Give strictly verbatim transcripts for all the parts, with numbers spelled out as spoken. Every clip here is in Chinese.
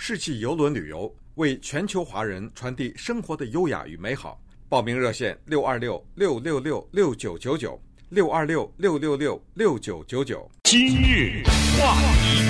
世纪邮轮旅游，为全球华人传递生活的优雅与美好。报名热线六二六六六六六九九九六二六六六六六九九九。 今日话题，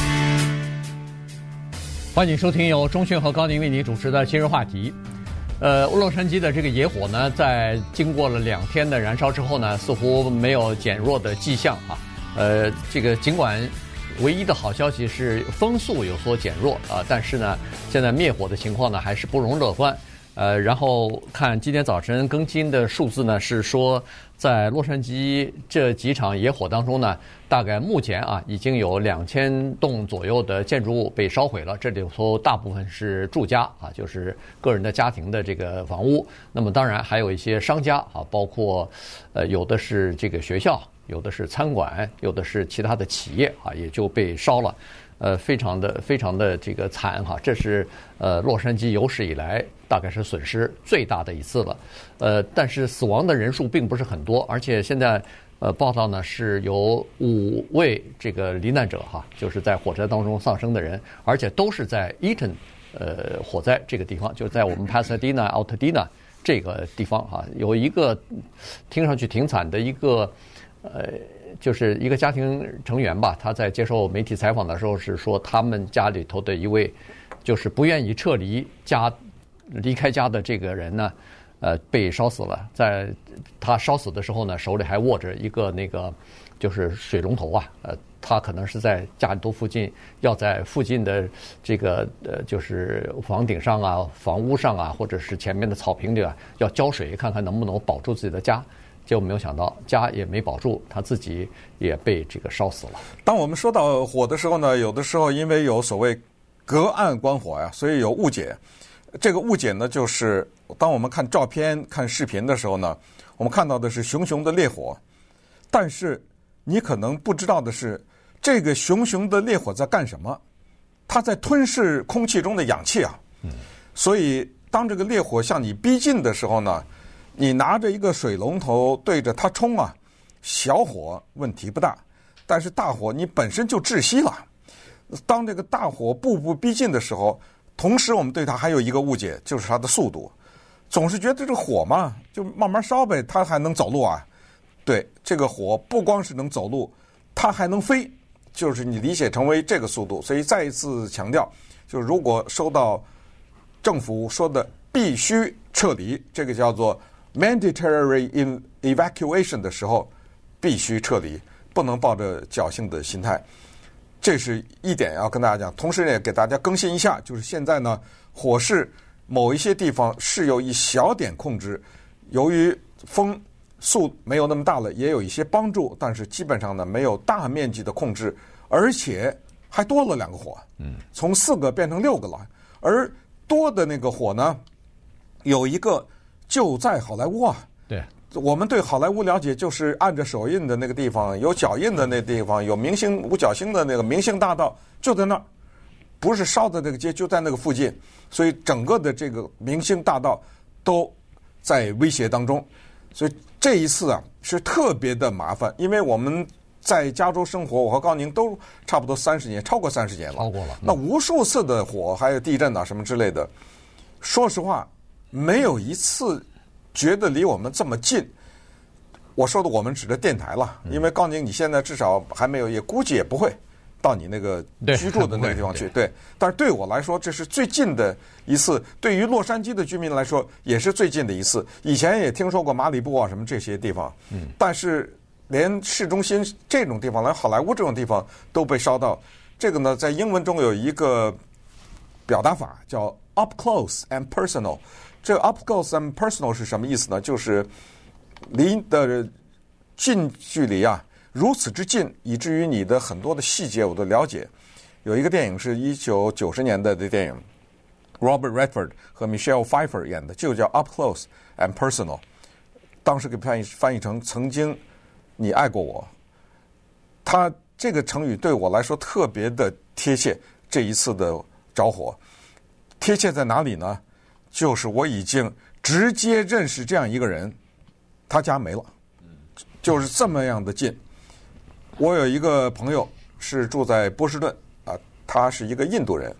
欢迎收听由钟迅和高宁为您主持的今日话题。呃，洛杉矶的这个野火呢，在经过了两天的燃烧之后呢，似乎没有减弱的迹象啊。呃，这个尽管唯一的好消息是风速有所减弱啊，但是呢，现在灭火的情况呢还是不容乐观。呃，然后看今天早晨更新的数字呢，是说在洛杉矶这几场野火当中呢，大概目前啊已经有两千栋左右的建筑物被烧毁了，这里头大部分是住家啊，就是个人的家庭的这个房屋。那么当然还有一些商家啊，包括呃有的是这个学校，有的是餐馆，有的是其他的企业啊，也就被烧了。呃，非常的非常的这个惨哈，这是呃洛杉矶有史以来大概是损失最大的一次了，呃，但是死亡的人数并不是很多，而且现在呃报道呢是有五位这个罹难者哈，就是在火灾当中丧生的人，而且都是在 Eaton 呃火灾这个地方，就在我们 Pasadena、Altadena 这个地方哈，有一个听上去挺惨的一个呃。就是一个家庭成员吧，他在接受媒体采访的时候是说，他们家里头的一位就是不愿意撤离家、离开家的这个人呢，呃，被烧死了。在他烧死的时候呢，手里还握着一个那个就是水龙头啊，呃，他可能是在家里头附近，要在附近的这个呃，就是房顶上啊、房屋上啊，或者是前面的草坪里啊，要浇水，看看能不能保住自己的家。结果没有想到，家也没保住，他自己也被这个烧死了。 当我们说到火的时候呢，有的时候因为有所谓隔岸观火呀，所以有误解。这个误解呢，就是当我们看照片、看视频的时候呢，我们看到的是熊熊的烈火，但是你可能不知道的是，这个熊熊的烈火在干什么？它在吞噬空气中的氧气啊。嗯。所以当这个烈火向你逼近的时候呢，你拿着一个水龙头对着它冲啊，小火问题不大，但是大火你本身就窒息了。当这个大火步步逼近的时候，同时我们对它还有一个误解，就是它的速度，总是觉得这个火嘛就慢慢烧呗，它还能走路啊？对，这个火不光是能走路，它还能飞，就是你理解成为这个速度。所以再一次强调，就是如果收到政府说的必须撤离，这个叫做mandatory evacuation 的时候，必须撤离，不能抱着侥幸的心态。这是一点要跟大家讲，同时也给大家更新一下，就是现在呢，火势某一些地方是有一小点控制，由于风速没有那么大了，也有一些帮助，但是基本上呢没有大面积的控制，而且还多了两个火，嗯，从四个变成六个了，而多的那个火呢，有一个就在好莱坞啊， 对， 我们对好莱坞了解就是按着手印的那个地方，有脚印的那地方，有明星五角星的那个明星大道，就在那儿，不是烧的那个街，就在那个附近，所以整个的这个明星大道都在威胁当中。所以这一次啊是特别的麻烦，因为我们在加州生活，我和高宁都差不多三十年，超过三十年了， 超过了。 那无数次的火，还有地震啊什么之类的，说实话，没有一次觉得离我们这么近。我说的我们指的电台了，因为高宁你现在至少还没有，也估计也不会到你那个居住的那个地方去。对，对，但是对我来说，这是最近的一次；对于洛杉矶的居民来说，也是最近的一次。以前也听说过马里布啊什么这些地方，嗯，但是连市中心这种地方，连好莱坞这种地方都被烧到。这个呢，在英文中有一个表达法叫 up close and personal。这个 up close and personal 是什么意思呢？就是离的近距离啊，如此之近，以至于你的很多的细节我都了解。有一个电影是一九九十年代的电影 ，Robert Redford 和 Michelle Pfeiffer 演的，就叫 Up Close and Personal。当时给翻译翻译成“曾经你爱过我”。他这个成语对我来说特别的贴切。这一次的着火，贴切在哪里呢？就是我已经直接认识这样一个人，他家没了，就是这么样的近。我有一个朋友是住在波士顿啊，他是一个印度人，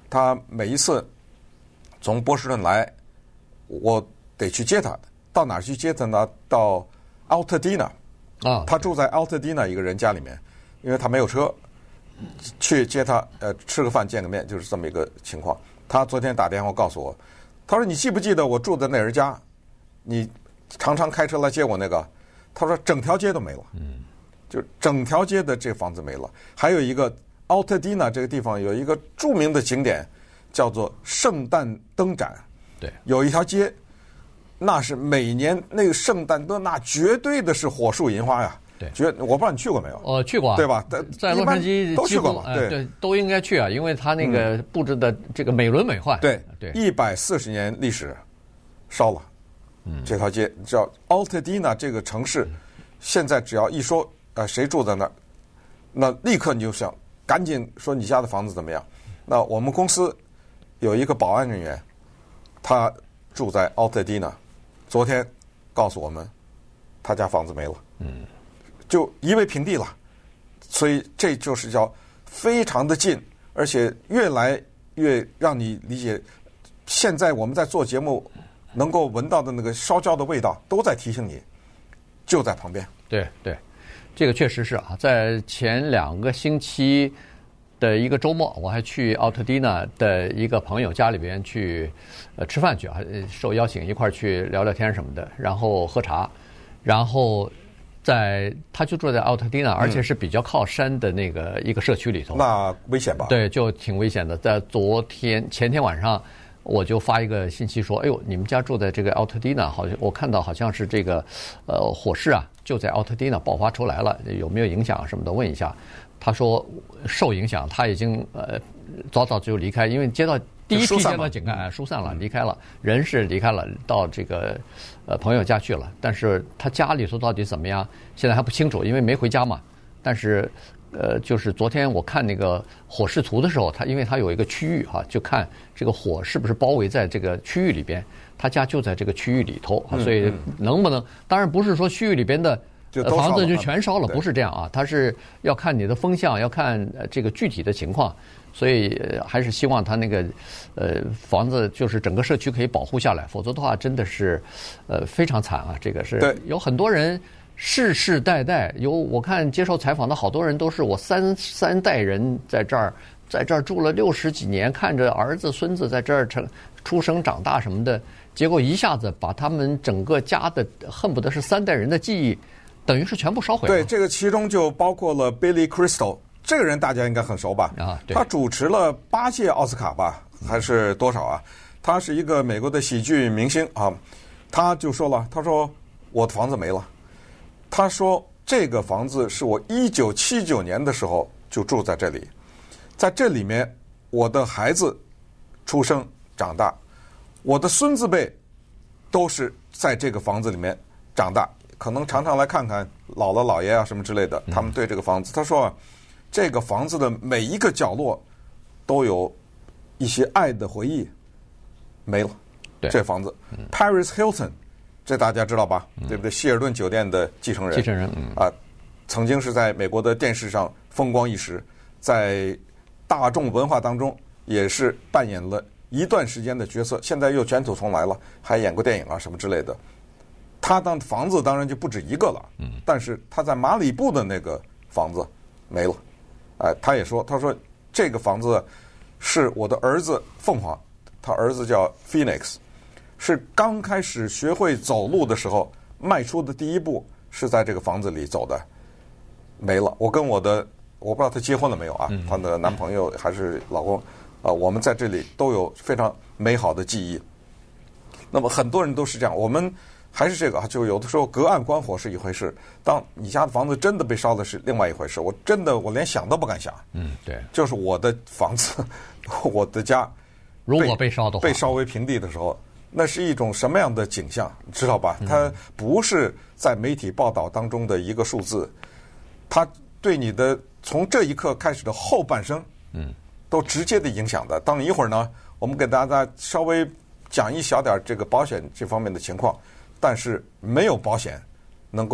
他每一次从波士顿来，我得去接他。到哪儿去接他呢？到 Altadena 啊， 他住在 Altadena 一个人家里面，因为他没有车，去接他，呃，吃个饭见个面，就是这么一个情况。他昨天打电话告诉我，他说：“你记不记得我住在那人家？你常常开车来接我那个？”他说：“整条街都没了，嗯，就整条街的这房子没了。还有一个 Altadena 这个地方有一个著名的景点，叫做圣诞灯展。 对， 有一条街。”那是每年那个圣诞灯，那绝对的是火树银花呀！ 对， 绝我不知道你去过没有？ 我去过， 对吧？ 在洛杉矶都去过嘛？ 对对，都应该去啊，因为它那个布置的这个美轮美奂。 对对， 一百四十年历史，烧了。嗯，这条街叫 Altadena 这个城市，现在只要一说呃谁住在那儿，那立刻你就想赶紧说你家的房子怎么样？那我们公司有一个保安人员，他住在 Altadena。昨天告诉我们，他家房子没了，嗯，就夷为平地了，所以这就是叫非常的近，而且越来越让你理解。现在我们在做节目，能够闻到的那个烧焦的味道，都在提醒你，就在旁边。 对对，这个确实是啊，在前两个星期的一个周末，我还去奥特蒂纳的一个朋友家里边去呃吃饭去啊，受邀请一块儿去聊聊天什么的，然后喝茶，然后在他就住在奥特蒂纳，而且是比较靠山的那个一个社区里头。 那危险吧？ 对，就挺危险的。在昨天前天晚上，我就发一个信息说：“哎呦，你们家住在这个奥特蒂纳，好像我看到好像是这个呃火势啊，就在奥特蒂纳爆发出来了，有没有影响什么的？问一下。”他说受影响，他已经呃早早就离开，因为接到第一批接到警告，疏散了，离开了，人是离开了，到这个呃朋友家去了。但是他家里头到底怎么样，现在还不清楚，因为没回家嘛。但是呃，就是昨天我看那个火势图的时候，他因为他有一个区域哈、啊，就看这个火是不是包围在这个区域里边，他家就在这个区域里头啊，所以能不能，当然不是说区域里边的。房子就全烧了，不是这样啊，它是要看你的风向，要看这个具体的情况，所以还是希望它那个呃房子就是整个社区可以保护下来，否则的话真的是呃非常惨啊。这个是有很多人世世代代有，我看接受采访的好多人都是我三三代人在这儿，在这儿住了六十几年，看着儿子孙子在这儿成出生长大什么的，结果一下子把他们整个家的恨不得是三代人的记忆。等于是全部烧毁了。 对，这个其中就包括了 Billy Crystal 这个人，大家应该很熟吧？ 啊，对， 他主持了八届奥斯卡吧，还是多少啊？他是一个美国的喜剧明星啊。他就说了，他说我的房子没了。他说这个房子是我一九七九年的时候就住在这里，在这里面我的孩子出生长大，我的孙子辈都是在这个房子里面长大。可能常常来看看姥姥姥爷啊什么之类的，他们对这个房子，他说，这个房子的每一个角落都有一些爱的回忆，没了。 对， 这房子 ，Paris Hilton， 这大家知道吧？对不对？希尔顿酒店的继承人， 继承人啊，曾经是在美国的电视上风光一时，在大众文化当中也是扮演了一段时间的角色，现在又卷土重来了，还演过电影啊什么之类的。他当房子当然就不止一个了，嗯，但是他在马里布的那个房子没了，哎，他也说，他说这个房子是我的儿子凤凰，他儿子叫 Phoenix， 是刚开始学会走路的时候迈出的第一步是在这个房子里走的，没了。我跟我的我不知道他结婚了没有啊，他的男朋友还是老公，啊，我们在这里都有非常美好的记忆。那么很多人都是这样，我们。还是这个啊，就有的时候隔岸观火是一回事，当你家的房子真的被烧的是另外一回事。我真的我连想都不敢想。 嗯，对， 就是我的房子，我的家， 如果被烧的话， 被烧为平地的时候，那是一种什么样的景象，知道吧？它不是在媒体报道当中的一个数字，它对你的从这一刻开始的后半生，嗯，都直接的影响的。当一会儿呢，我们给大家稍微讲一小点这个保险这方面的情况。但是没有保险能够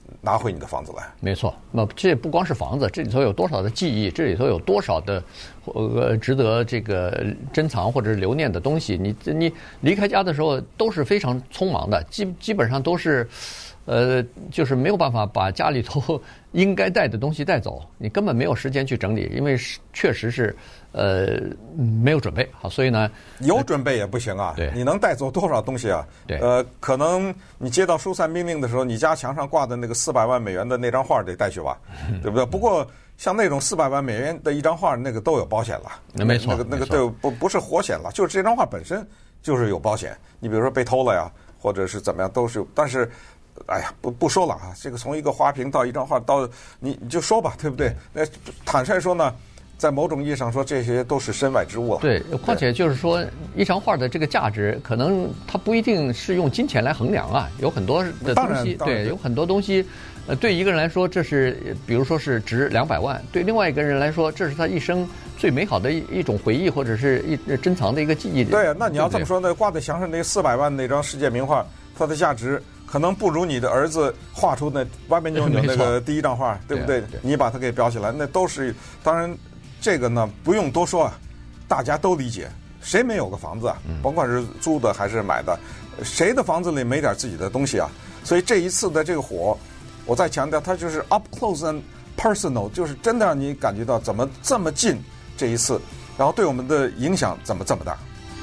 拿回你的房子来。 没错，那这不光是房子，这里头有多少的记忆，这里头有多少的呃值得这个珍藏或者是留念的东西。你你离开家的时候都是非常匆忙的，基基本上都是。呃，就是没有办法把家里头应该带的东西带走，你根本没有时间去整理，因为确实是呃没有准备好，所以呢， 有准备也不行啊。 对， 你能带走多少东西啊？ 对， 呃，可能你接到疏散命令的时候，你家墙上挂的那个四百万美元的那张画得带去吧，对不对？不过像那种四百万美元的一张画，那个都有保险了。 那没错， 那个那个都不不是活险了，就是这张画本身就是有保险。你比如说被偷了呀，或者是怎么样，都是有，但是。哎呀，不不说了啊！这个从一个花瓶到一张画，到你你就说吧，对不对？那坦率说呢，在某种意义上说，这些都是身外之物了。 对，况且就是说，一张画的这个价值，可能它不一定是用金钱来衡量啊。有很多的东西，对，有很多东西，呃，对一个人来说，这是比如说是值两百万；对另外一个人来说，这是他一生最美好的一一种回忆，或者是一珍藏的一个记忆。 对，那你要这么说，那挂在墙上那四百万那张世界名画，它的价值。可能不如你的儿子画出那歪歪扭扭那个第一张画，对不对？你把它给裱起来，那都是当然，这个呢不用多说啊，大家都理解。谁没有个房子啊？甭管是租的还是买的，谁的房子里没点自己的东西啊？所以这一次的这个火，我再强调，它就是 up close and personal， 就是真的让你感觉到怎么这么近这一次，然后对我们的影响怎么这么大。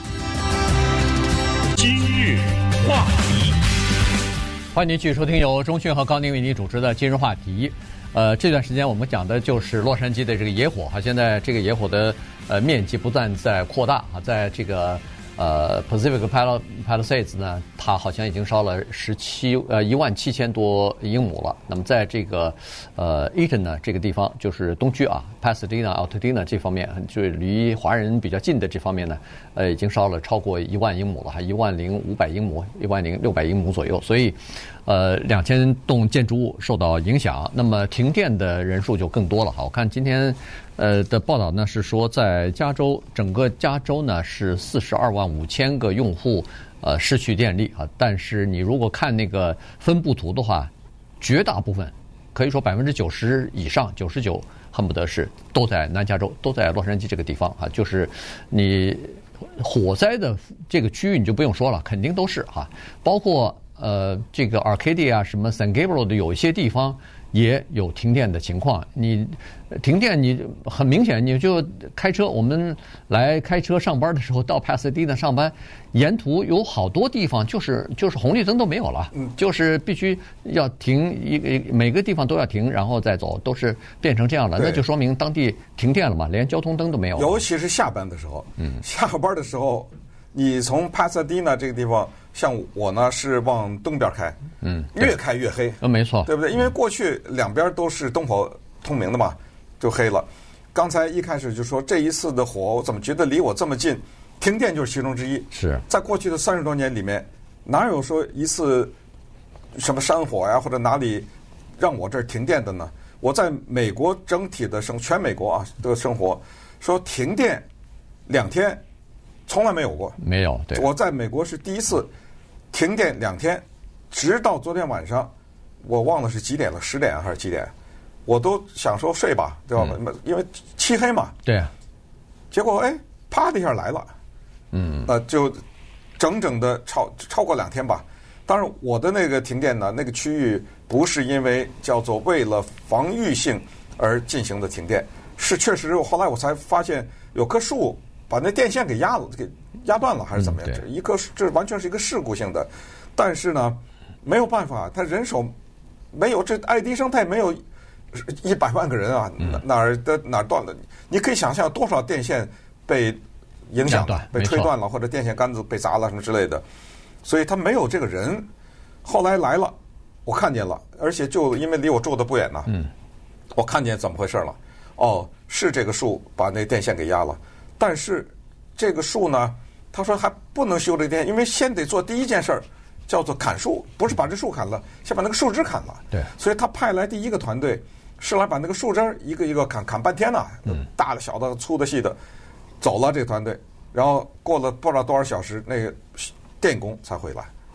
今日话题。 欢迎您继续收听由钟迅和高宁为您主持的今日话题。呃，这段时间我们讲的就是洛杉矶的这个野火哈，现在这个野火的呃面积不断在扩大啊，在这个呃 Pacific Palisades 呢，它好像已经烧了十七呃一万七千多英亩了。那么在这个呃 Eaton 呢这个地方，就是东区啊 Pasadena、Altadena 这方面，就是离华人比较近的这方面呢，呃已经烧了超过一万英亩了，还一万零五百英亩、一万零六百英亩左右。所以，呃两千栋建筑物受到影响，那么停电的人数就更多了。好，我看今天。呃的报道呢是说，在加州整个加州呢是四十二万五千个用户呃失去电力啊，但是你如果看那个分布图的话，绝大部分可以说百分之九十以上，九十九恨不得是都在南加州，都在洛杉矶这个地方啊，就是你火灾的这个区域你就不用说了，肯定都是哈，包括呃这个 Arcadia 什么 San Gabriel 的有一些地方。也有停电的情况，你停电，你很明显，你就开车。我们来开车上班的时候，到帕萨迪纳上班，沿途有好多地方就是就是红绿灯都没有了，就是必须要停一个每个地方都要停，然后再走，都是变成这样了。那就说明当地停电了嘛，连交通灯都没有。 尤其是下班的时候，嗯，下班的时候，你从帕萨迪纳这个地方。像我呢是往东边开，嗯，越开越黑， 呃，没错， 对不对？因为过去两边都是灯火通明的嘛，就黑了。刚才一开始就说这一次的火，我怎么觉得离我这么近？停电就是其中之一。 是在过去的三十多年里面，哪有说一次什么山火呀，或者哪里让我这儿停电的呢？我在美国整体的生全美国啊的生活，说停电两天从来没有过， 没有。对， 我在美国是第一次。停电两天，直到昨天晚上，我忘了是几点了，十点还是几点？我都想说睡吧，对吧？嗯、因为漆黑嘛。 对、啊。 结果哎，啪的一下来了，嗯，呃，就整整的超超过两天吧。当然，我的那个停电呢，那个区域不是因为叫做为了防御性而进行的停电，是确实后来我才发现有棵树把那电线给压了，给。压断了还是怎么样？这一个这完全是一个事故性的，但是呢，没有办法，他人手没有，这爱迪生他也没有一百万个人啊，哪哪儿的哪儿断了？你可以想象多少电线被影响、被吹断了，或者电线杆子被砸了什么之类的，所以他没有这个人。后来来了，我看见了，而且就因为离我住的不远呢，嗯，我看见怎么回事了。哦，是这个树把那电线给压了，但是这个树呢？他说还不能修这电，因为先得做第一件事儿，叫做砍树，不是把这树砍了，先把那个树枝砍了。 对， 所以他派来第一个团队是来把那个树枝一个一个砍，砍半天呢，嗯，大的、小的、粗的、细的，走了这个团队，然后过了不知道多少小时，那个电工才回来。嗯，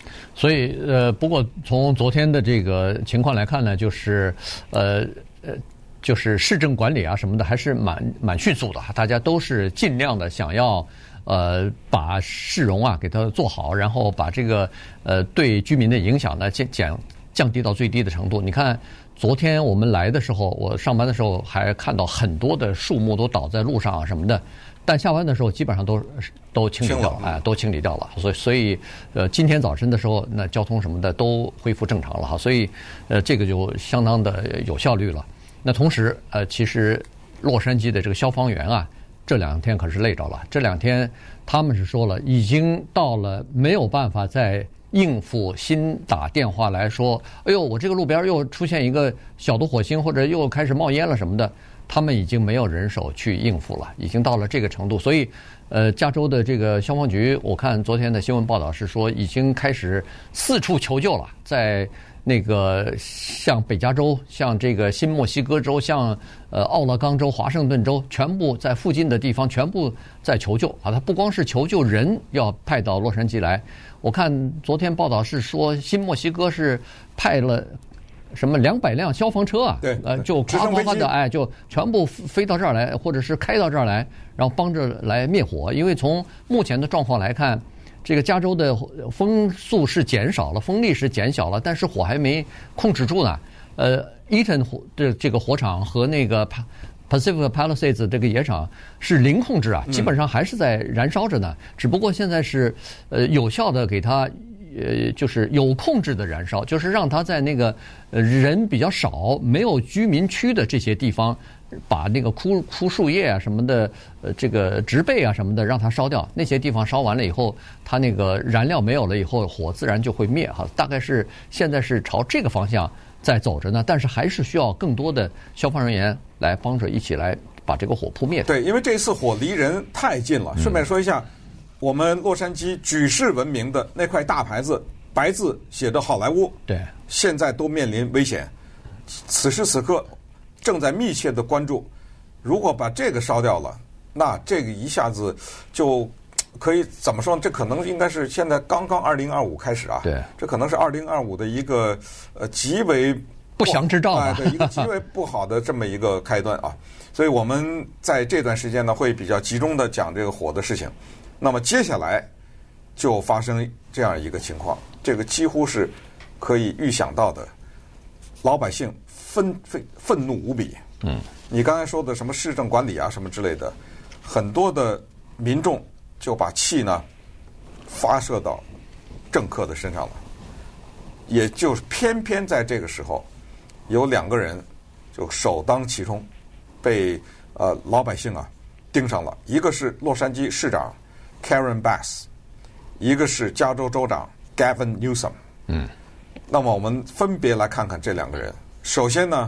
所以呃，不过从昨天的这个情况来看呢，就是呃呃。就是市政管理啊什么的，还是蛮蛮迅速的，大家都是尽量的想要呃把市容啊给它做好，然后把这个呃对居民的影响呢降降降低到最低的程度。你看昨天我们来的时候，我上班的时候还看到很多的树木都倒在路上啊什么的，但下班的时候基本上都都清理掉了，哎，都清理掉了。所以所以呃今天早晨的时候，那交通什么的都恢复正常了哈，所以呃这个就相当的有效率了。那同时，呃，其实洛杉矶的这个消防员啊，这两天可是累着了。这两天他们是说了，已经到了没有办法再应付新打电话来说，哎呦，我这个路边又出现一个小的火星，或者又开始冒烟了什么的，他们已经没有人手去应付了，已经到了这个程度。所以，呃，加州的这个消防局，我看昨天的新闻报道是说，已经开始四处求救了，在。那个像北加州、像这个新墨西哥州、像呃奥勒冈州、华盛顿州，全部在附近的地方全部在求救啊！他不光是求救人要派到洛杉矶来，我看昨天报道是说新墨西哥是派了什么两百辆消防车啊， 对， 呃，就夸夸夸的哎，就全部飞到这儿来，或者是开到这儿来，然后帮着来灭火。因为从目前的状况来看。这个加州的风速是减少了，风力是减小了，但是火还没控制住呢。呃 ，Eaton 火的这个火场和那个 Pacific Palisades 这个野场是零控制啊，基本上还是在燃烧着呢。只不过现在是呃有效的给它呃就是有控制的燃烧，就是让它在那个呃人比较少、没有居民区的这些地方。把那个枯枯树叶啊什么的，呃，这个植被啊什么的，让它烧掉。那些地方烧完了以后，它那个燃料没有了以后，火自然就会灭哈。大概是现在是朝这个方向在走着呢，但是还是需要更多的消防人员来帮着一起来把这个火扑灭。 对，因为这次火离人太近了。顺便说一下，嗯、我们洛杉矶举世闻名的那块大牌子，白字写着好莱坞， 对， 现在都面临危险。此时此刻。正在密切的关注，如果把这个烧掉了，那这个一下子就可以怎么说呢？这可能应该是现在刚刚二零二五开始啊， 对， 这可能是二零二五的一个呃极为不祥之兆啊， 对，一个极为不好的这么一个开端啊。所以我们在这段时间呢，会比较集中的讲这个火的事情。那么接下来就发生这样一个情况，这个几乎是可以预想到的，老百姓。愤愤愤怒无比。嗯，你刚才说的什么市政管理啊，什么之类的，很多的民众就把气呢发射到政客的身上了。也就是偏偏在这个时候，有两个人就首当其冲，被呃老百姓啊盯上了。一个是洛杉矶市长 Karen Bass， 一个是加州州长 Gavin Newsom。嗯，那么我们分别来看看这两个人。首先呢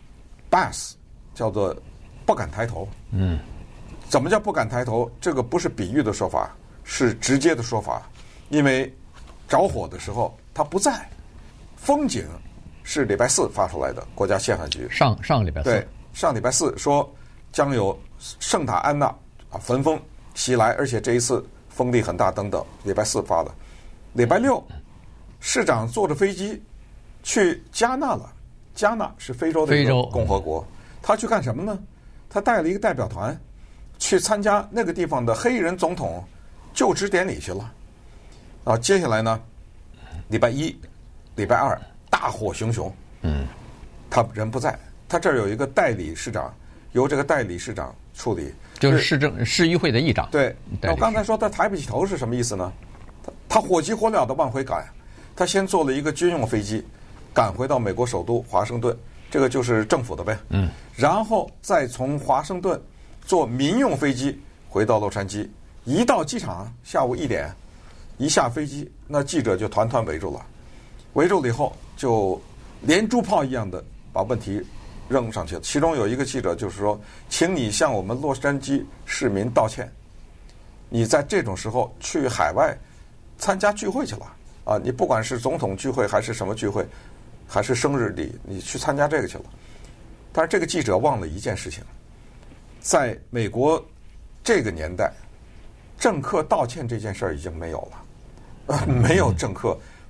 ，Bass 叫做不敢抬头。嗯，怎么叫不敢抬头？这个不是比喻的说法，是直接的说法。因为着火的时候他不在，风警是礼拜四发出来的，国家气象局上上礼拜四对上礼拜四说将有圣塔安娜啊焚风袭来，而且这一次风力很大等等。礼拜四发的，礼拜六市长坐着飞机去加纳了。加纳是非洲的一个共和国，他去干什么呢？他带了一个代表团去参加那个地方的黑人总统就职典礼去了。啊，接下来呢，礼拜一、礼拜二大火熊熊，嗯，他人不在，他这儿有一个代理市长，由这个代理市长处理， 就是市政市议会的议长。 对，我刚才说他抬不起头是什么意思呢？他他火急火燎的往回赶，他先坐了一个军用飞机。赶回到美国首都华盛顿，这个就是政府的呗。嗯，然后再从华盛顿坐民用飞机回到洛杉矶。一到机场，下午一点，一下飞机，那记者就团团围住了。围住了以后，就连珠炮一样的把问题扔上去了。其中有一个记者就是说：“请你向我们洛杉矶市民道歉，你在这种时候去海外参加聚会去了啊！你不管是总统聚会还是什么聚会。”还是生日礼，你去参加这个去了。但是这个记者忘了一件事情，在美国这个年代，政客道歉这件事儿已经没有了，呃、没有政客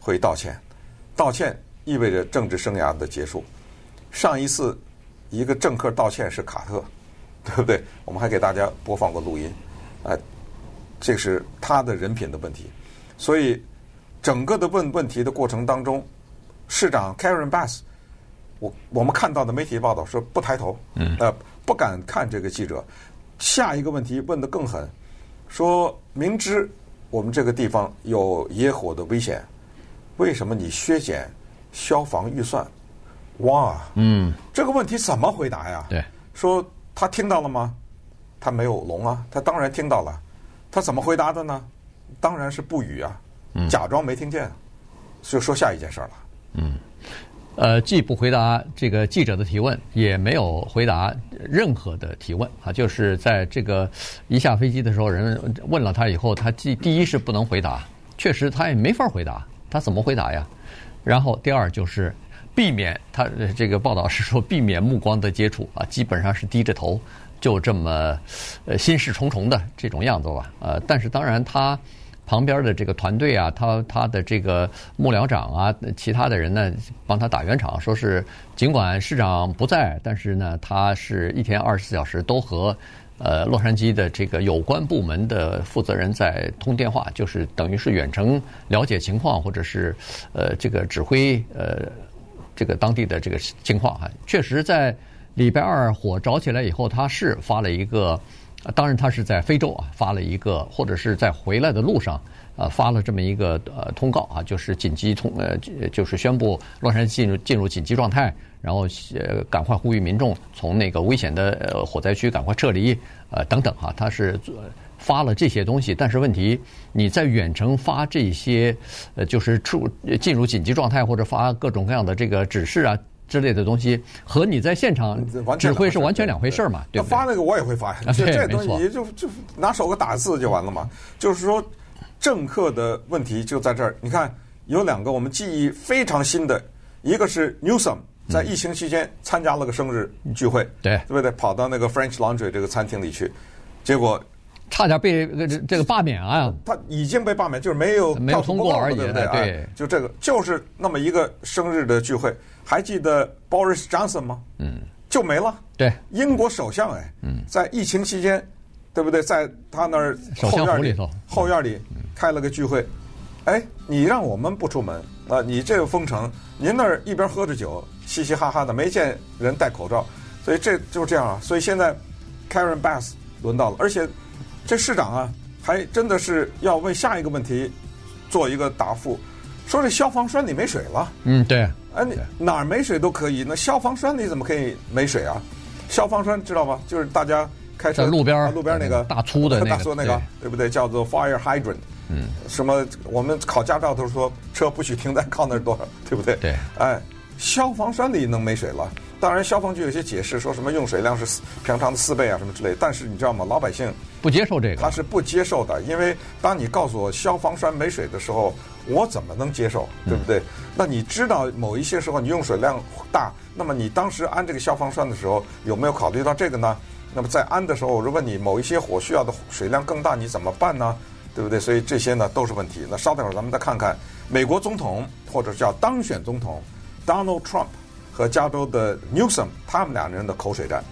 会道歉，道歉意味着政治生涯的结束。上一次一个政客道歉是卡特，对不对？我们还给大家播放过录音，哎，这是他的人品的问题。所以整个的问问题的过程当中，市长 Karen Bass， 我我们看到的媒体报道说不抬头，嗯，呃，不敢看这个记者。下一个问题问得更狠，说明知我们这个地方有野火的危险，为什么你削减消防预算？哇，嗯，这个问题怎么回答呀？ 对， 说他听到了吗？他没有聋啊，他当然听到了。他怎么回答的呢？当然是不语啊，嗯、假装没听见，就说下一件事了。 嗯，呃，既不回答这个记者的提问，也没有回答任何的提问啊。就是在这个一下飞机的时候，人问了他以后，他第第一是不能回答，确实他也没法回答，他怎么回答呀？然后第二就是避免他这个报道是说避免目光的接触啊，基本上是低着头，就这么呃心事重重的这种样子吧。呃，但是当然他旁边的这个团队啊，他他的这个幕僚长啊，其他的人呢帮他打圆场，说是尽管市长不在，但是呢他是一天二十四小时都和呃洛杉矶的这个有关部门的负责人在通电话，就是等于是远程了解情况，或者是呃这个指挥呃。这个当地的这个情况哈，确实在礼拜二火着起来以后，他是发了一个，当然他是在非洲啊发了一个，或者是在回来的路上呃发了这么一个呃通告啊，就是紧急通呃就是宣布洛杉矶进入进入紧急状态，然后呃赶快呼吁民众从那个危险的呃火灾区赶快撤离呃等等哈，他是发了这些东西，但是问题你在远程发这些，呃，就是出进入紧急状态或者发各种各样的这个指示啊之类的东西，和你在现场指挥是完全两回事嘛？对不对？ 发那个我也会发，这这东西就就拿手个打字就完了嘛。就是说，政客的问题就在这儿。你看，有两个我们记忆非常新的，一个是 Newsom 在疫情期间参加了个生日聚会， 对对不对？跑到那个 French Laundry 这个餐厅里去，结果。 差点被这个罢免啊！ 他已经被罢免，就是没有没有通过而已， 对不对？ 对， 就这个，就是那么一个生日的聚会，还记得 Boris Johnson 吗？嗯，就没了。 对， 英国首相哎，嗯，在疫情期间，对不对？在他那儿后院里头，后院里开了个聚会，哎，你让我们不出门啊？你这个封城，您那儿一边喝着酒，嘻嘻哈哈的，没见人戴口罩，所以这就是这样啊。所以现在 Karen Bass 轮到了，而且。这市长啊，还真的是要为下一个问题做一个答复，说这消防栓里没水了。 嗯，对。 哎，你哪儿没水都可以，那消防栓里怎么可以没水啊？消防栓知道吗？就是大家开车在路边路边那个大粗的那个， 大粗那个，对不对？叫做 fire hydrant。嗯。什么？我们考驾照都说车不许停在靠那儿多少，对不对？ 对。 哎，消防栓里能没水了？当然，消防局有些解释，说什么用水量是平常的四倍啊，什么之类的。但是你知道吗？老百姓不接受这个， 他是不接受的，因为当你告诉我消防栓没水的时候，我怎么能接受？对不对？嗯、那你知道某一些时候你用水量大，那么你当时安这个消防栓的时候有没有考虑到这个呢？那么在安的时候，我就问你，某一些火需要的水量更大，你怎么办呢？对不对？所以这些呢都是问题。那稍等会儿咱们再看看美国总统或者叫当选总统 Donald Trump。和加州的 Newsom 他们两人的口水战。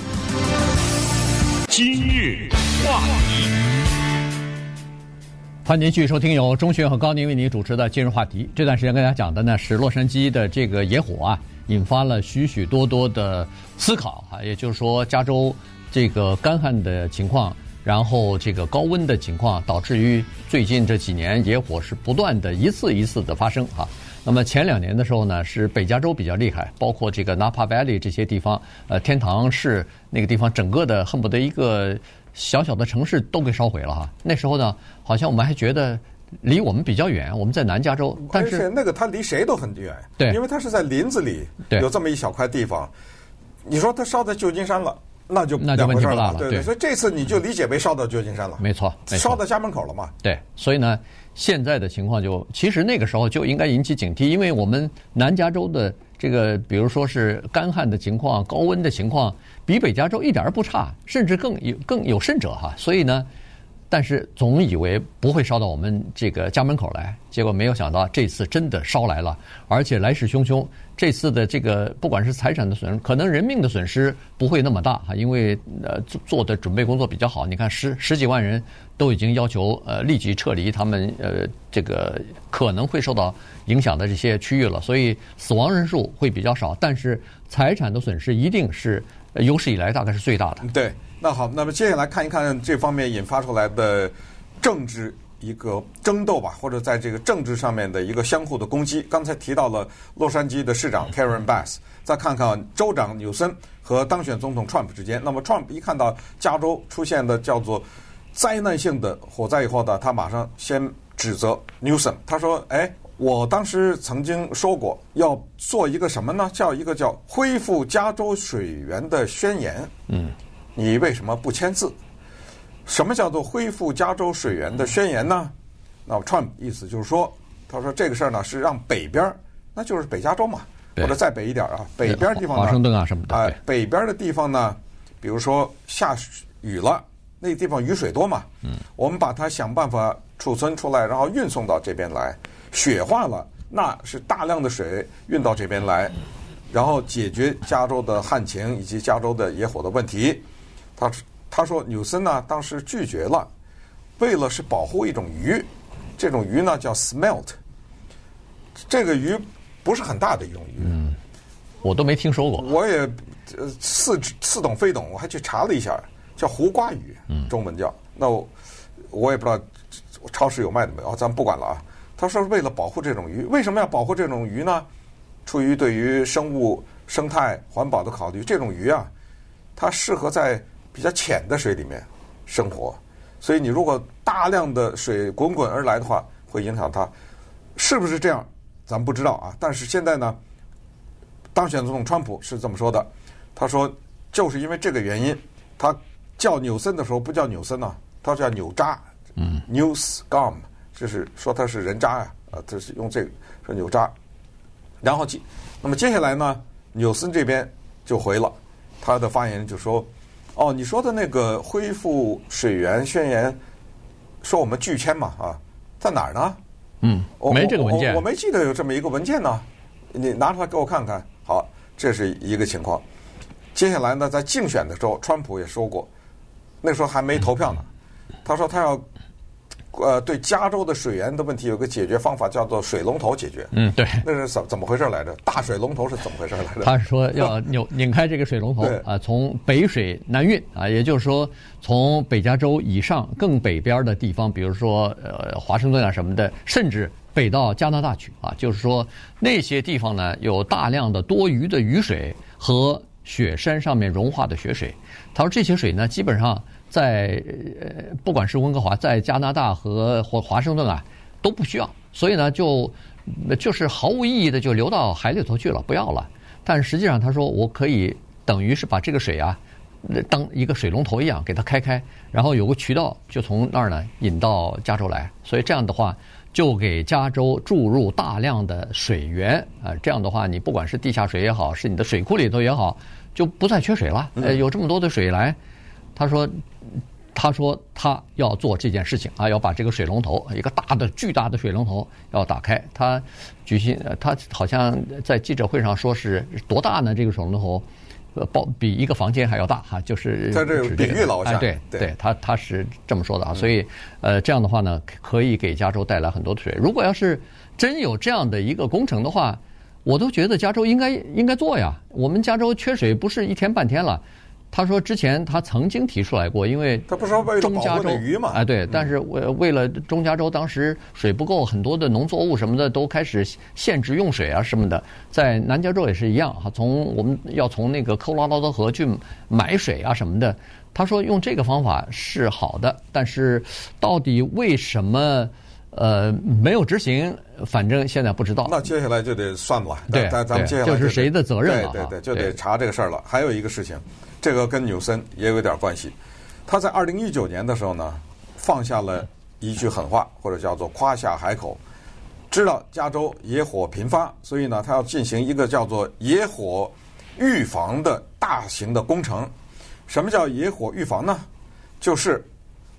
今日话题， 欢迎您继续收听由钟迅和高宁为您主持的今日话题。这段时间跟大家讲的呢是洛杉矶的这个野火啊，引发了许许多多的思考啊，也就是说加州这个干旱的情况，然后这个高温的情况，导致于最近这几年野火是不断的一次一次的发生啊。那么前两年的时候呢，是北加州比较厉害，包括这个 Napa Valley 这些地方，呃，天堂市那个地方，整个的恨不得一个小小的城市都给烧毁了哈。那时候呢，好像我们还觉得离我们比较远，我们在南加州，但是而且那个它离谁都很远， 对， 因为它是在林子里，有这么一小块地方。你说它烧在旧金山了，那就那就问题不大了， 对对。所以这次你就理解为烧到旧金山了， 没错， 烧到家门口了嘛。 对，所以呢。现在的情况就，其实那个时候就应该引起警惕，因为我们南加州的这个，比如说是干旱的情况、高温的情况，比北加州一点儿不差，甚至更有更有甚者哈。所以呢， 但是总以为不会烧到我们这个家门口来，结果没有想到这次真的烧来了，而且来势汹汹。这次的这个不管是财产的损失，可能人命的损失不会那么大哈，因为呃做的准备工作比较好。你看十十几万人都已经要求呃立即撤离他们呃这个可能会受到影响的这些区域了，所以死亡人数会比较少，但是财产的损失一定是有史以来大概是最大的。 对。那好，那么接下来看一看这方面引发出来的政治一个争斗吧，或者在这个政治上面的一个相互的攻击。刚才提到了洛杉矶的市长 Karen Bass， 再看看州长纽森和当选总统 Trump 之间。那么 Trump 一看到加州出现的叫做灾难性的火灾以后呢，他马上先指责 Newsom， 他说：“哎，我当时曾经说过要做一个什么呢？叫一个叫恢复加州水源的宣言。”嗯。你为什么不签字？什么叫做恢复加州水源的宣言呢？那 Trump 意思就是说，他说这个事儿呢是让北边，那就是北加州嘛，或者再北一点啊，北边地方呢， 华盛顿啊什么的， 哎，北边的地方呢，比如说下雨了，那个地方雨水多嘛，嗯，我们把它想办法储存出来，然后运送到这边来。雪化了，那是大量的水运到这边来，然后解决加州的旱情以及加州的野火的问题。他他说纽森呢当时拒绝了，为了是保护一种鱼，这种鱼呢叫 smelt， 这个鱼不是很大的一种鱼， 嗯，我都没听说过， 我也呃似似懂非懂，我还去查了一下，叫胡瓜鱼，中文叫。那我我也不知道超市有卖的没有，咱们不管了啊。他说为了保护这种鱼，为什么要保护这种鱼呢？出于对于生物生态环保的考虑，这种鱼啊，它适合在比较浅的水里面生活，所以你如果大量的水滚滚而来的话，会影响它。是不是这样？咱们不知道啊。但是现在呢，当选总统川普是这么说的，他说就是因为这个原因，他叫纽森的时候不叫纽森呢、啊，他叫纽扎，嗯 ，Newsom， 就是说他是人渣呀、啊，啊，这是用这个说纽扎。然后接，那么接下来呢，纽森这边就回了，他的发言人就说。哦，你说的那个恢复水源宣言，说我们拒签嘛啊，在哪儿呢？ 嗯，没这个文件我，我没记得有这么一个文件呢。你拿出来给我看看。好，这是一个情况。接下来呢，在竞选的时候，川普也说过，那时候还没投票呢，他说他要呃对加州的水源的问题有个解决方法，叫做水龙头解决。 嗯，对， 那是怎怎么回事来着？大水龙头是怎么回事来着？ 他是说要扭拧开这个水龙头啊，从北水南运啊，也就是说从北加州以上更北边的地方，比如说呃华盛顿啊什么的，甚至北到加拿大去啊，就是说那些地方呢有大量的多余的雨水和雪山上面融化的雪水。他说这些水呢基本上。在呃，不管是温哥华，在加拿大和华华盛顿啊，都不需要，所以呢，就就是毫无意义的就流到海里头去了，不要了。但实际上，他说我可以等于是把这个水啊，当一个水龙头一样给它开开，然后有个渠道就从那儿呢引到加州来，所以这样的话就给加州注入大量的水源啊、呃，这样的话你不管是地下水也好，是你的水库里头也好，就不再缺水了。呃，有这么多的水来。他说，他说他要做这件事情啊，要把这个水龙头，一个大的、巨大的水龙头要打开。他举行，他好像在记者会上说是多大呢？这个水龙头，呃，包比一个房间还要大哈，就是在这比喻了，我想， 哎，对对，他他是这么说的啊。所以，呃，这样的话呢，可以给加州带来很多的水。如果要是真有这样的一个工程的话，我都觉得加州应该应该做呀。我们加州缺水不是一天半天了。他说之前他曾经提出来过，因为他不是说为了保护那鱼嘛？ 哎，对，但是为为了中加州当时水不够，很多的农作物什么的都开始限制用水啊什么的。在南加州也是一样哈，从我们要从那个科罗拉多河去买水啊什么的。他说用这个方法是好的，但是到底为什么呃没有执行？反正现在不知道。 那接下来就得算了， 对， 咱咱们接下来就是谁的责任了？ 对对对，就得查这个事儿了。还有一个事情。这个跟纽森也有点关系，他在二零一九年的时候呢，放下了一句狠话，或者叫做夸下海口，知道加州野火频发，所以呢，他要进行一个叫做野火预防的大型的工程。什么叫野火预防呢？就是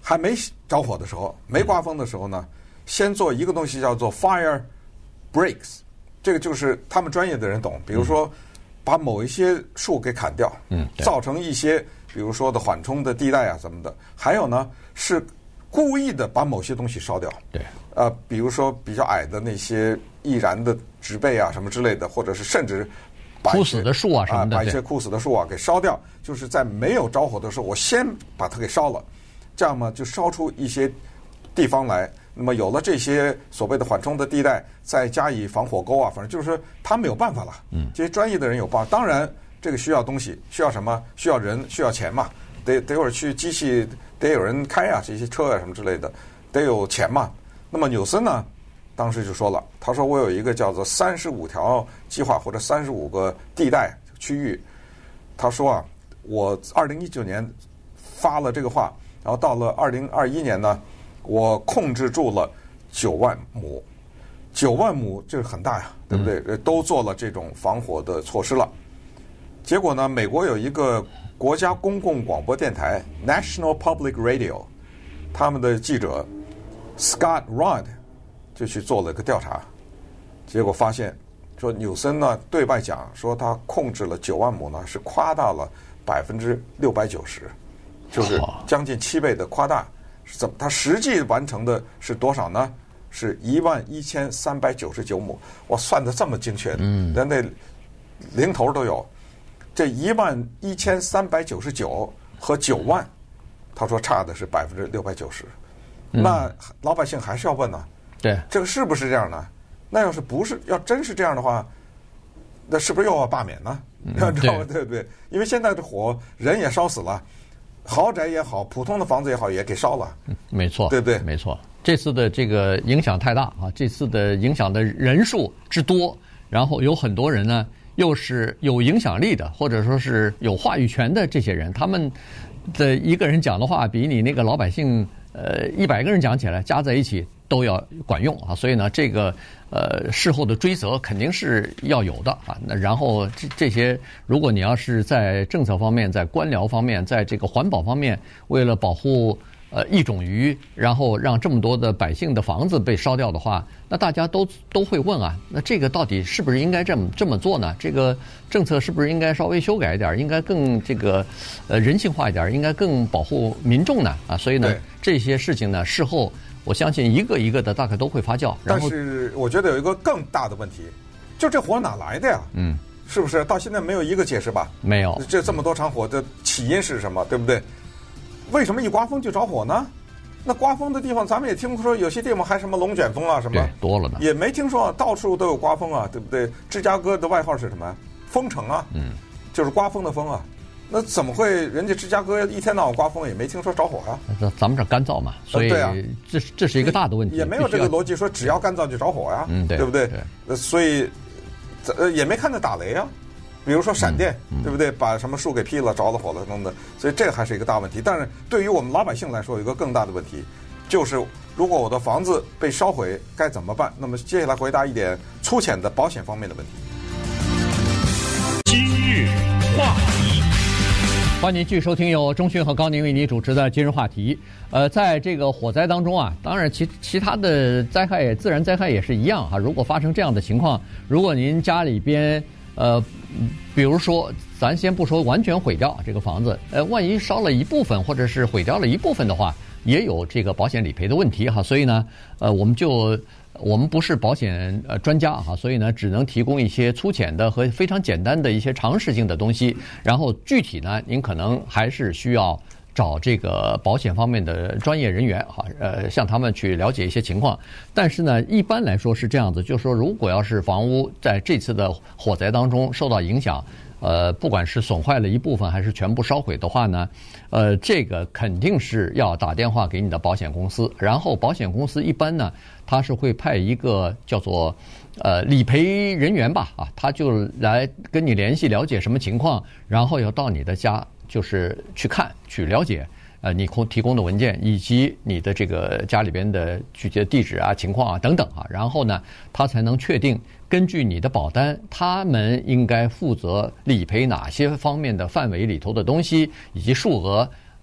还没着火的时候，没刮风的时候呢，先做一个东西叫做 fire breaks， 这个就是他们专业的人懂，比如说把某一些树给砍掉， 嗯， 造成一些比如说的缓冲的地带啊什么的，还有呢是故意的把某些东西烧掉， 对， 呃，比如说比较矮的那些易燃的植被啊什么之类的，或者是甚至枯死的树啊什么的， 把一些枯死的树啊给烧掉，就是在没有着火的时候，我先把它给烧了，这样嘛就烧出一些地方来。那么有了这些所谓的缓冲的地带，再加以防火沟啊，反正就是说他没有办法了。嗯，这些专业的人有办法。当然，这个需要东西，需要什么？需要人，需要钱嘛。得得会儿去机器，得有人开啊，这些车啊什么之类的，得有钱嘛。那么纽森呢，当时就说了，他说我有一个叫做三十五条计划或者三十五个地带区域。他说啊，我二零一九年发了这个话，然后到了二零二一年呢。我控制住了九万亩，九万亩这个很大呀，对不对？嗯、都做了这种防火的措施了。结果呢，美国有一个国家公共广播电台 National Public Radio， 他们的记者 Scott Rudd 就去做了一个调查，结果发现说纽森呢对外讲说他控制了九万亩呢，是夸大了百分之六百九十，就是将近七倍的夸大。是怎么？它实际完成的是多少呢？是一万一千三百九十九亩。我算的这么精确的，嗯，连那零头都有。这一万一千三百九十九和九万，他说差的是百分之六百九十。那老百姓还是要问呢、啊， 对， 这个是不是这样呢？那要是不是，要真是这样的话，那是不是又要罢免呢？ 嗯、 知道吗？对不对？因为现在的火人也烧死了。豪宅也好，普通的房子也好，也给烧了。 没错， 对不对？ 没错，这次的这个影响太大啊！这次的影响的人数之多，然后有很多人呢，又是有影响力的，或者说是有话语权的这些人，他们的一个人讲的话，比你那个老百姓呃一百个人讲起来加在一起都要管用啊！所以呢，这个呃事后的追责肯定是要有的啊。那然后这这些，如果你要是在政策方面、在官僚方面、在这个环保方面，为了保护呃一种鱼，然后让这么多的百姓的房子被烧掉的话，那大家都都会问啊，那这个到底是不是应该这么这么做呢？这个政策是不是应该稍微修改一点，应该更这个呃人性化一点，应该更保护民众呢？啊，所以呢，这些事情呢，事后。我相信一个一个的大概都会发酵， 但是我觉得有一个更大的问题，就这火哪来的呀？嗯，是不是？到现在没有一个解释吧？ 没有。 这这么多场火的起因是什么？对不对？为什么一刮风就着火呢？那刮风的地方，咱们也听说有些地方还什么龙卷风啊什么， 多了呢。 也没听说到处都有刮风啊，对不对？芝加哥的外号是什么？风城啊，嗯，就是刮风的风啊。那怎么会？人家芝加哥一天到晚刮风，也没听说着火啊。 咱咱们这干燥嘛，所以这这是一个大的问题。 也没有这个逻辑说只要干燥就着火呀， 嗯，对， 对不对？呃，所以呃也没看到打雷啊，比如说闪电， 嗯、 对不对？把什么树给劈了，着了火了，弄的。所以这还是一个大问题。但是对于我们老百姓来说，有一个更大的问题，就是如果我的房子被烧毁，该怎么办？那么接下来回答一点粗浅的保险方面的问题。 今日话题。 欢迎您继续收听由钟迅和高宁为您主持的今日话题。呃，在这个火灾当中啊，当然其其他的灾害、自然灾害也是一样啊。如果发生这样的情况，如果您家里边呃，比如说咱先不说完全毁掉这个房子，呃，万一烧了一部分或者是毁掉了一部分的话，也有这个保险理赔的问题哈。所以呢，呃，我们就。我们不是保险呃专家哈，所以呢，只能提供一些粗浅的和非常简单的一些常识性的东西。然后具体呢，您可能还是需要找这个保险方面的专业人员哈，呃，向他们去了解一些情况。但是呢，一般来说是这样子，就是说，如果要是房屋在这次的火灾当中受到影响，呃，不管是损坏了一部分还是全部烧毁的话呢，呃，这个肯定是要打电话给你的保险公司，然后保险公司一般呢。他是会派一个叫做呃理赔人员吧啊，他就来跟你联系了解什么情况，然后要到你的家就是去看去了解呃你提供的文件以及你的这个家里边的具体的地址啊情况啊等等啊，然后呢他才能确定根据你的保单，他们应该负责理赔哪些方面的范围里头的东西以及数额。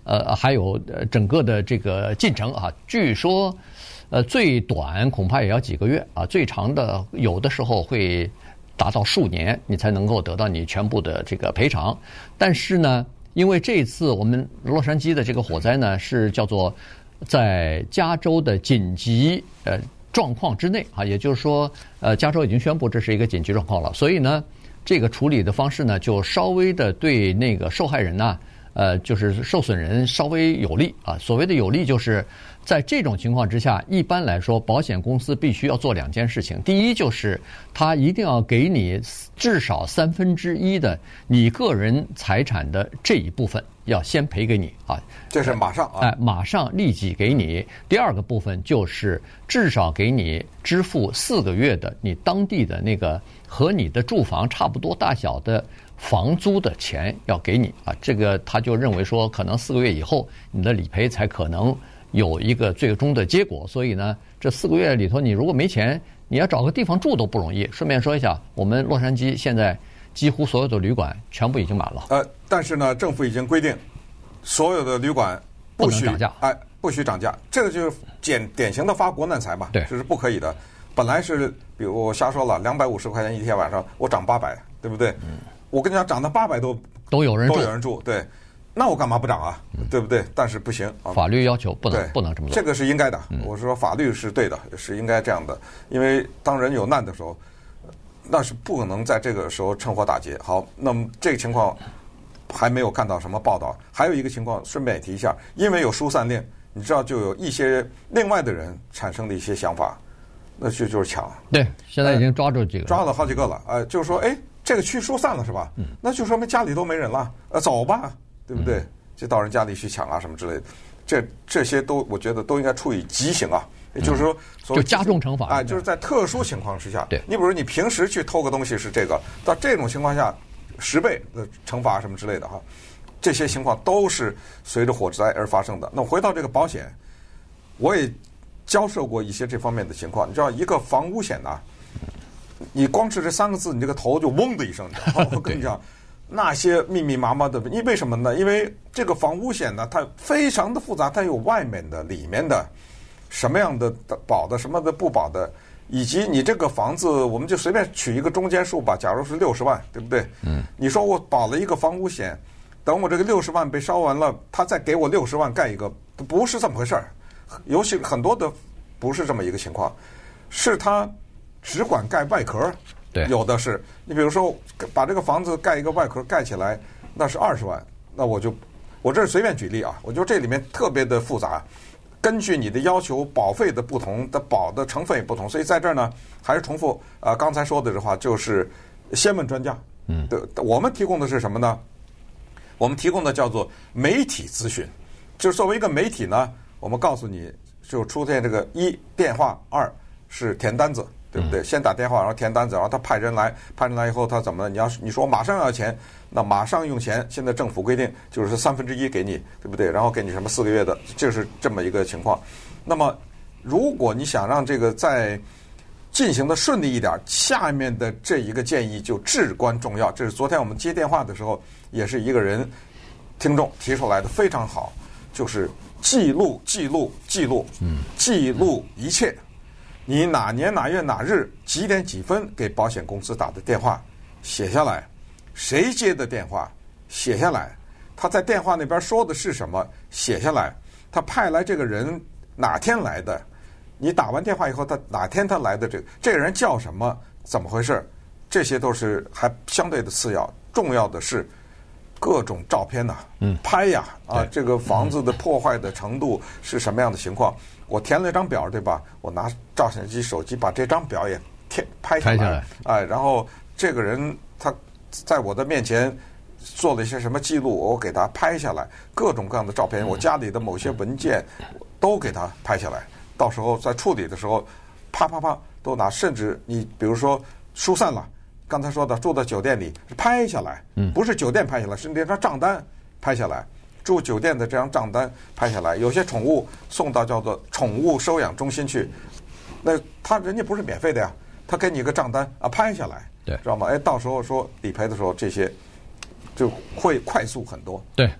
呃，还有呃整个的这个进程啊，据说，呃，最短恐怕也要几个月啊，最长的有的时候会达到数年，你才能够得到你全部的这个赔偿。但是呢，因为这次我们洛杉矶的这个火灾呢，是叫做在加州的紧急呃状况之内啊，也就是说，呃，加州已经宣布这是一个紧急状况了，所以呢，这个处理的方式呢，就稍微的对那个受害人呢。呃，就是受损人稍微有利啊。所谓的有利，就是在这种情况之下，一般来说，保险公司必须要做两件事情。第一，就是他一定要给你至少三分之一的你个人财产的这一部分，要先赔给你啊。 这是马上啊， 哎，马上立即给你。第二个部分就是至少给你支付四个月的你当地的那个和你的住房差不多大小的房租的钱要给你啊，这个他就认为说，可能四个月以后你的理赔才可能有一个最终的结果。所以呢，这四个月里头，你如果没钱，你要找个地方住都不容易。顺便说一下，我们洛杉矶现在几乎所有的旅馆全部已经满了。 呃，但是呢，政府已经规定，所有的旅馆不许涨价， 哎，不许涨价。这个就是典典型的发国难财嘛， 对， 这是不可以的。本来是，比如我瞎说了，两百五十块钱一天晚上，我涨八百，对不对？嗯。我跟你讲，涨到八百都都有人住， 都有人住，对，那我干嘛不涨啊？对不对？但是不行啊， 法律要求不能不能这么做， 这个是应该的。我说法律是对的，是应该这样的，因为当人有难的时候，那是不可能在这个时候趁火打劫。好，那么这个情况还没有看到什么报道。还有一个情况，顺便也提一下，因为有疏散令，你知道就有一些另外的人产生的一些想法，那就就是抢。 对，现在已经抓住几个， 抓了好几个了。呃，就是说，哎。这个区疏散了是吧？嗯，那就说明家里都没人了，呃，走吧，对不对？嗯、就到人家里去抢啊什么之类的，这这些都我觉得都应该处以极刑啊，也就是说， 就加重惩罚啊、哎，就是在特殊情况之下， 对， 你比如你平时去偷个东西是这个，到这种情况下十倍的惩罚什么之类的哈，这些情况都是随着火灾而发生的。那回到这个保险，我也交涉过一些这方面的情况，你知道一个房屋险呐。你光是这三个字，你这个头就嗡的一声。我跟你讲，那些密密麻麻的，因为什么呢？因为这个房屋险呢，它非常的复杂，它有外面的、里面的，什么样的保的，什么的不保的，以及你这个房子，我们就随便取一个中间数吧。假如是六十万，对不对？嗯。你说我保了一个房屋险，等我这个六十万被烧完了，他再给我六十万盖一个，不是这么回事儿。尤其很多的不是这么一个情况，是他。只管盖外壳， 对， 有的是。你比如说，把这个房子盖一个外壳盖起来，那是二十万。那我就，我这是随便举例啊。我觉得这里面特别的复杂，根据你的要求，保费的不同的保的成分也不同。所以在这儿呢，还是重复啊、呃、刚才说的这话，就是先问专家。嗯，的我们提供的是什么呢？我们提供的叫做媒体资讯，就是作为一个媒体呢，我们告诉你就出现这个一电话，二是填单子。对不对？先打电话，然后填单子，然后他派人来，派人来以后他怎么了？你要你说马上要钱，那马上用钱。现在政府规定就是三分之一给你，对不对？然后给你什么四个月的，就是这么一个情况。那么，如果你想让这个再进行的顺利一点，下面的这一个建议就至关重要。这是昨天我们接电话的时候，也是一个人听众提出来的，非常好，就是记录、记录、记录，嗯，记录一切。你哪年哪月哪日几点几分给保险公司打的电话写下来，谁接的电话写下来，他在电话那边说的是什么写下来，他派来这个人哪天来的，你打完电话以后他哪天他来的，这个这个人叫什么，怎么回事，这些都是还相对的次要，重要的是各种照片呐、啊，嗯，拍呀，啊，这个房子的破坏的程度是什么样的情况。我填了一张表，对吧？我拿照相机、手机把这张表也贴拍下来， 拍下来， 哎，然后这个人他在我的面前做了一些什么记录，我给他拍下来，各种各样的照片，我家里的某些文件都给他拍下来。到时候在处理的时候，啪啪啪都拿，甚至你比如说疏散了，刚才说的住在酒店里拍下来，不是酒店拍下来，是那张账单拍下来。住酒店的这张账单拍下来，有些宠物送到叫做宠物收养中心去，那他人家不是免费的呀，他给你一个账单啊，拍下来， 对， 知道吗？哎，到时候说理赔的时候，这些就会快速很多。 对，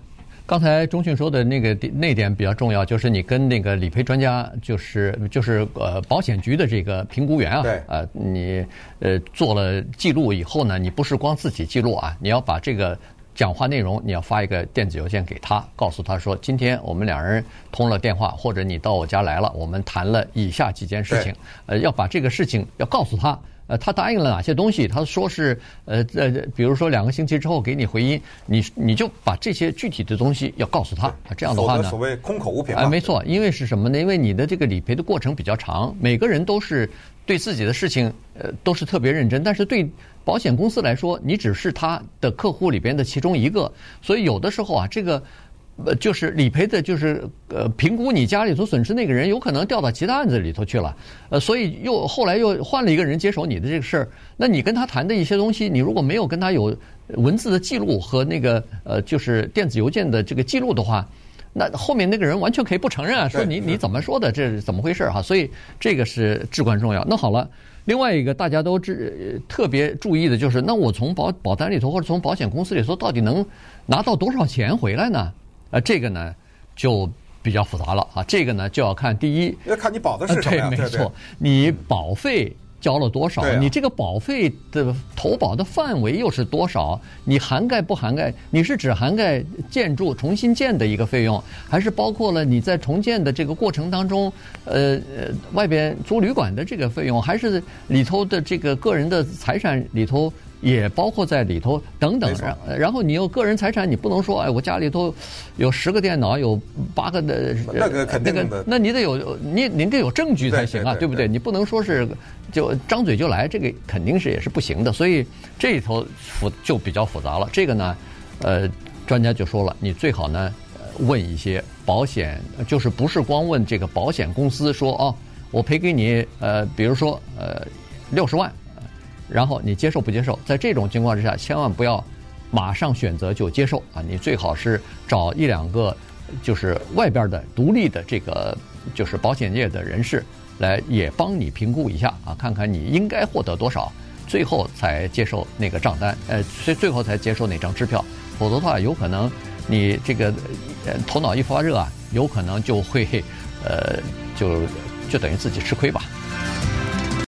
刚才钟迅说的那个那点比较重要，就是你跟那个理赔专家，就是就是呃保险局的这个评估员啊， 对， 呃你呃做了记录以后呢，你不是光自己记录啊，你要把这个讲话内容你要发一个电子邮件给他，告诉他说今天我们两人通了电话，或者你到我家来了，我们谈了以下几件事情，呃要把这个事情要告诉他。呃，他答应了哪些东西？他说是呃呃，比如说两个星期之后给你回音，你你就把这些具体的东西要告诉他。这样的话呢， 所谓空口无凭啊、呃，没错，因为是什么呢？因为你的这个理赔的过程比较长，每个人都是对自己的事情呃都是特别认真，但是对保险公司来说，你只是他的客户里边的其中一个，所以有的时候啊，这个。呃，就是理赔的，就是呃，评估你家里头损失那个人，有可能调到其他案子里头去了，呃，所以又后来又换了一个人接手你的这个事儿。那你跟他谈的一些东西，你如果没有跟他有文字的记录和那个呃，就是电子邮件的这个记录的话，那后面那个人完全可以不承认啊，说你你怎么说的，这是怎么回事哈？所以这个是至关重要。那好了。另外一个大家都知特别注意的就是，那我从保保单里头或者从保险公司里头到底能拿到多少钱回来呢？呃，这个呢就比较复杂了啊。这个呢就要看第一， 要看你保的是什么呀？ 对，没错，你保费交了多少？ 啊、 你这个保费的投保的范围又是多少？你涵盖不涵盖？你是只涵盖建筑重新建的一个费用，还是包括了你在重建的这个过程当中，呃呃，外边租旅馆的这个费用，还是里头的这个个人的财产里头？也包括在里头等等，然然后你有个人财产，你不能说哎，我家里头有十个电脑，有八个的那个肯定的， 那个，那你得有你你得有证据才行啊， 对, 对, 对, 对不对？你不能说是就张嘴就来，这个肯定是也是不行的。所以这里头复就比较复杂了。这个呢，呃，专家就说了，你最好呢问一些保险，就是不是光问这个保险公司说哦，我赔给你呃，比如说呃六十万。然后你接受不接受？在这种情况之下，千万不要马上选择就接受啊！你最好是找一两个就是外边的独立的这个就是保险业的人士来也帮你评估一下啊，看看你应该获得多少，最后才接受那个账单，呃，最最后才接受那张支票。否则的话，有可能你这个呃头脑一发热啊，有可能就会呃就就等于自己吃亏吧。